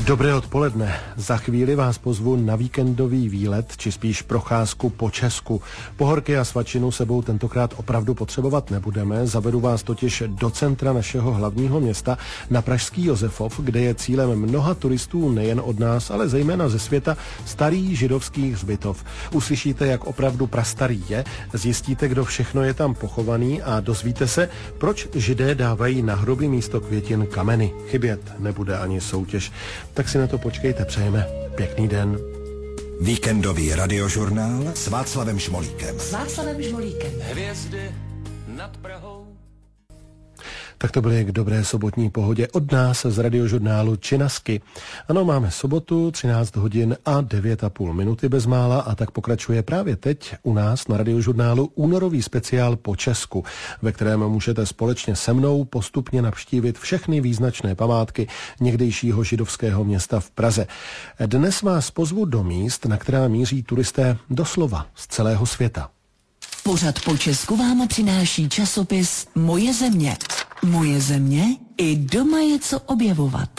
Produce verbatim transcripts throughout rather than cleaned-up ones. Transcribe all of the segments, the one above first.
Dobré odpoledne. Za chvíli vás pozvu na víkendový výlet, či spíš procházku po Česku. Pohorky a svačinu sebou tentokrát opravdu potřebovat nebudeme. Zavedu vás totiž do centra našeho hlavního města na pražský Josefov, kde je cílem mnoha turistů nejen od nás, ale zejména ze světa starý židovský hřbitov. Uslyšíte, jak opravdu prastarý je, zjistíte, kdo všechno je tam pochovaný a dozvíte se, proč Židé dávají na hroby místo květin kameny. Chybět nebude ani soutěž. Tak si na to počkejte, přejeme pěkný den. Víkendový radiožurnál s Václavem Šmolíkem. S Václavem Šmolíkem. Hvězdy nad Prahou. Tak to byly k dobré sobotní pohodě od nás z radiožurnálu Činasky. Ano, máme sobotu, třináct hodin a devět a půl minuty bezmála a tak pokračuje právě teď u nás na radiožurnálu únorový speciál po Česku, ve kterém můžete společně se mnou postupně navštívit všechny význačné památky někdejšího židovského města v Praze. Dnes vás pozvu do míst, na která míří turisté doslova z celého světa. Pořad po Česku vám přináší časopis Moje země. Moje země, i doma je co objevovat.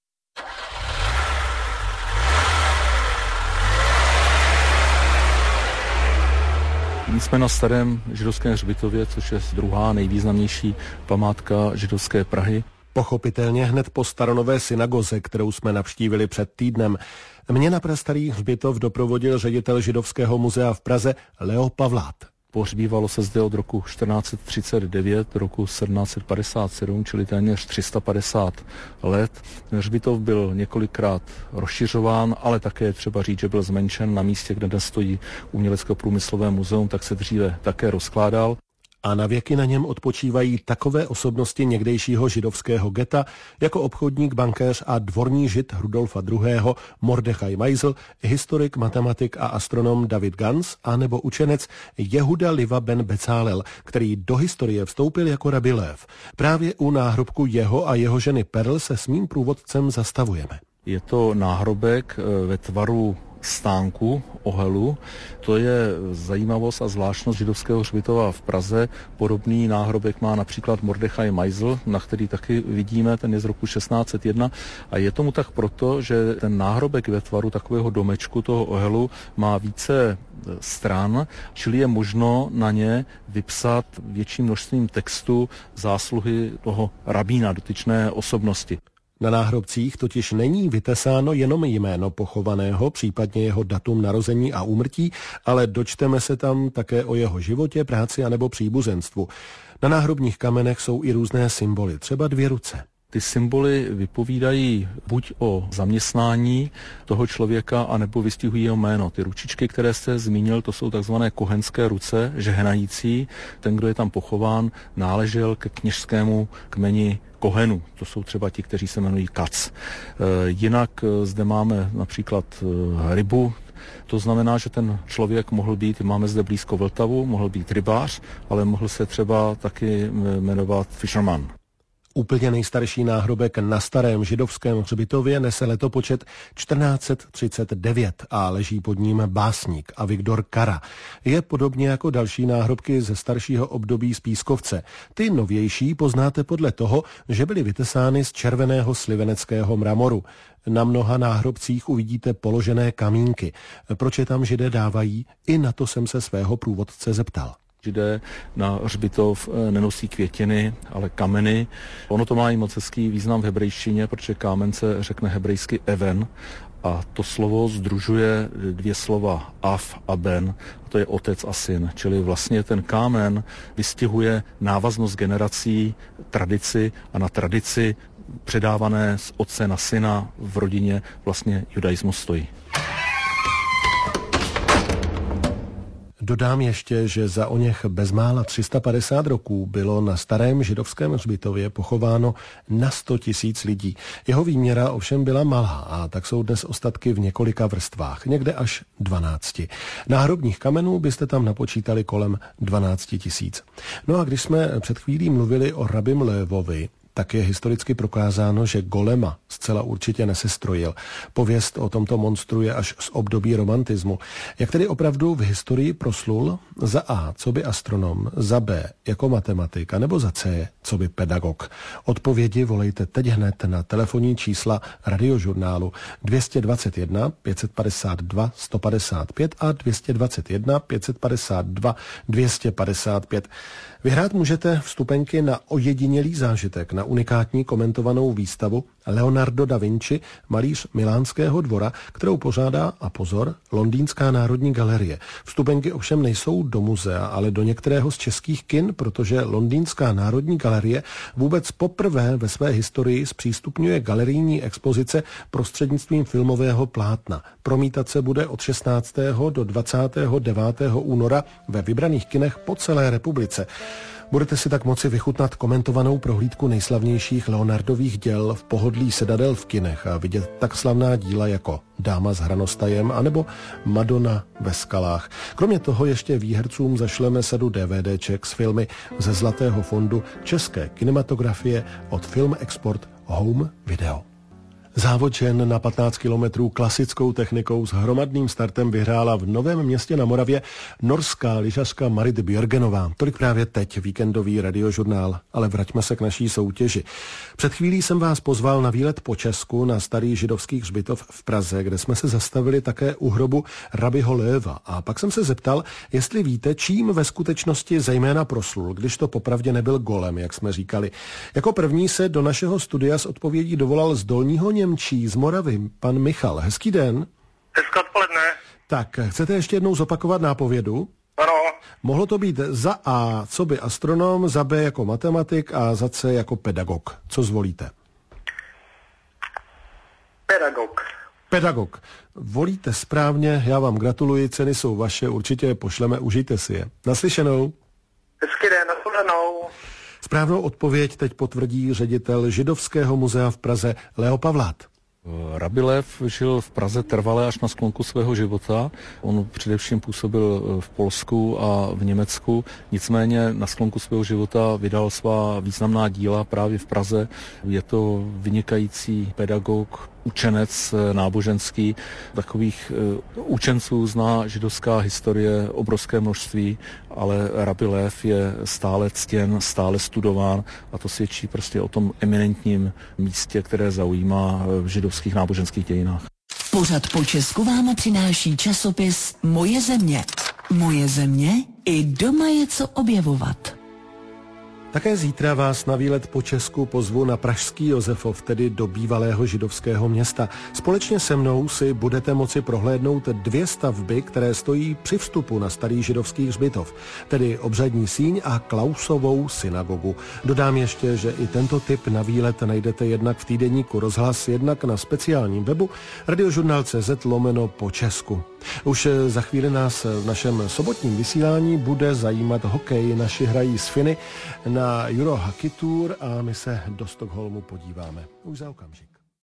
My jsme na starém židovském hřbitově, což je druhá nejvýznamnější památka židovské Prahy. Pochopitelně hned po staronové synagoze, kterou jsme navštívili před týdnem. Mě na prastarý hřbitov doprovodil ředitel Židovského muzea v Praze Leo Pavlát. Pohřbívalo se zde od roku čtrnáct třicet devět do roku sedmnáct padesát sedm, čili téměř tři sta padesát let. Hřbitov byl několikrát rozšiřován, ale také třeba říct, že byl zmenšen na místě, kde dnes stojí Umělecko-průmyslové muzeum, tak se dříve také rozkládal. A na věky na něm odpočívají takové osobnosti někdejšího židovského geta, jako obchodník, bankéř a dvorní žid Rudolfa druhého. Mordechaj Meisel, historik, matematik a astronom David Gans a nebo učenec Jehuda Liva ben Becálel, který do historie vstoupil jako Rabbi Lev. Právě u náhrobku jeho a jeho ženy Perl se s mým průvodcem zastavujeme. Je to náhrobek ve tvaru stánku, ohelu. To je zajímavost a zvláštnost židovského hřbitova v Praze. Podobný náhrobek má například Mordechaj Meisel, na který taky vidíme, ten je z roku šestnáct set jedna. A je tomu tak proto, že ten náhrobek ve tvaru takového domečku, toho ohelu, má více stran, čili je možno na ně vypsat větším množstvím textu zásluhy toho rabína, dotyčné osobnosti. Na náhrobcích totiž není vytesáno jenom jméno pochovaného, případně jeho datum narození a úmrtí, ale dočteme se tam také o jeho životě, práci anebo příbuzenstvu. Na náhrobních kamenech jsou i různé symboly, třeba dvě ruce. Ty symboly vypovídají buď o zaměstnání toho člověka, anebo vystihují jeho jméno. Ty ručičky, které jste zmínil, to jsou takzvané kohenské ruce, žehnající. Ten, kdo je tam pochován, náležel ke kněžskému kmeni Kohenu. To jsou třeba ti, kteří se jmenují Kac. Jinak zde máme například rybu. To znamená, že ten člověk mohl být, máme zde blízko Vltavu, mohl být rybář, ale mohl se třeba taky jmenovat fisherman. Úplně nejstarší náhrobek na starém židovském hřbitově nese letopočet čtrnáct set třicet devět a leží pod ním básník Avigdor Kara. Je podobně jako další náhrobky ze staršího období z pískovce. Ty novější poznáte podle toho, že byly vytesány z červeného sliveneckého mramoru. Na mnoha náhrobcích uvidíte položené kamínky. Proč je tam Židé dávají? I na to jsem se svého průvodce zeptal. Židé na hřbitov nenosí květiny, ale kameny. Ono to má i moc hezký význam v hebrejštině, protože kámen se řekne hebrejsky even a to slovo sdružuje dvě slova av a ben, a to je otec a syn. Čili vlastně ten kámen vystihuje návaznost generací, tradici a na tradici předávané z otce na syna v rodině vlastně judaismus stojí. Dodám ještě, že za oněch bezmála tři sta padesát roků bylo na starém židovském hřbitově pochováno na sto tisíc lidí. Jeho výměra ovšem byla malá a tak jsou dnes ostatky v několika vrstvách, někde až dvanácti. Náhrobních kamenů byste tam napočítali kolem dvanáct tisíc. No a když jsme před chvílí mluvili o Rabim Levovi, tak je historicky prokázáno, že Golema zcela určitě nesestrojil. Pověst o tomto monstru je až z období romantismu. Jak tedy opravdu v historii proslul? Za A, co by astronom, za B, jako matematik, anebo za C, co by pedagog? Odpovědi volejte teď hned na telefonní čísla Radiožurnálu dvě stě dvacet jedna pět set padesát dva sto padesát pět a dvě stě dvacet jedna pět set padesát dva dvě stě padesát pět. Vyhrát můžete vstupenky na ojedinělý zážitek, na unikátní komentovanou výstavu Leonardo da Vinci, malíř Milánského dvora, kterou pořádá, a pozor, Londýnská národní galerie. Vstupenky ovšem nejsou do muzea, ale do některého z českých kin, protože Londýnská národní galerie vůbec poprvé ve své historii zpřístupňuje galerijní expozice prostřednictvím filmového plátna. Promítat se bude od šestnáctého do dvacátého devátého února ve vybraných kinech po celé republice. Budete si tak moci vychutnat komentovanou prohlídku nejslavnějších Leonardových děl v pohodlí sedadel v kinech a vidět tak slavná díla jako Dáma s hranostajem anebo Madonna ve skalách. Kromě toho ještě výhercům zašleme sadu DVDček s filmy ze Zlatého fondu české kinematografie od Film Export Home Video. Závod žen na patnáct kilometrů klasickou technikou s hromadným startem vyhrála v Novém Městě na Moravě norská lyžařka Marit Björgenová. Tolik právě teď víkendový Radiožurnál, ale vraťme se k naší soutěži. Před chvílí jsem vás pozval na výlet po Česku na starý židovský hřbitov v Praze, kde jsme se zastavili také u hrobu Rabiho Léva. A pak jsem se zeptal, jestli víte, čím ve skutečnosti zejména proslul, když to popravdě nebyl golem, jak jsme říkali. Jako první se do našeho studia s odpovědí dovolal z Dolního Němčí, z Moravy, pan Michal. Hezký den. Hezké odpoledne. Tak, chcete ještě jednou zopakovat nápovědu? Ano. Mohlo to být za A, co by astronom, za B jako matematik a za C jako pedagog. Co zvolíte? Pedagog. Pedagog. Volíte správně, já vám gratuluji, ceny jsou vaše, určitě je pošleme, užijte si je. Naslyšenou. Hezký den, naslyšenou. Správnou odpověď teď potvrdí ředitel Židovského muzea v Praze Leo Pavlát. Rabi Lev žil v Praze trvale až na sklonku svého života. On především působil v Polsku a v Německu, nicméně na sklonku svého života vydal svá významná díla právě v Praze. Je to vynikající pedagog, učenec náboženský. Takových učenců zná židovská historie obrovské množství, ale Rabi Lev je stále ctěn, stále studován a to svědčí prostě o tom eminentním místě, které zaujímá v židovských náboženských dějinách. Pořad po Česku vám přináší časopis Moje země. Moje země i doma je co objevovat. Také zítra vás na výlet po Česku pozvu na pražský Josefov, tedy do bývalého židovského města. Společně se mnou si budete moci prohlédnout dvě stavby, které stojí při vstupu na starý židovský hřbitov, tedy obřadní síň a Klausovou synagogu. Dodám ještě, že i tento tip na výlet najdete jednak v týdeníku Rozhlas, jednak na speciálním webu radiožurnál tečka cé zet lomeno po Česku. Už za chvíli nás v našem sobotním vysílání bude zajímat hokej. Naši hrají s Finy na Euro Hockey Tour a my se do Stockholmu podíváme už za okamžik.